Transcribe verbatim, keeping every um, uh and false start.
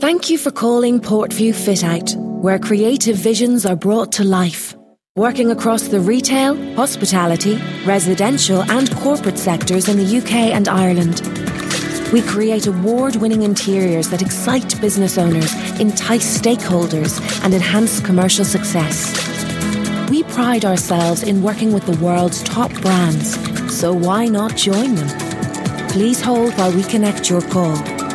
Thank you for calling Portview Fit Out, where creative visions are brought to life. Working across the retail, hospitality, residential and corporate sectors in the U K and Ireland. We create award-winning interiors that excite business owners, entice stakeholders and enhance commercial success. We pride ourselves in working with the world's top brands, so why not join them? Please hold while we connect your call.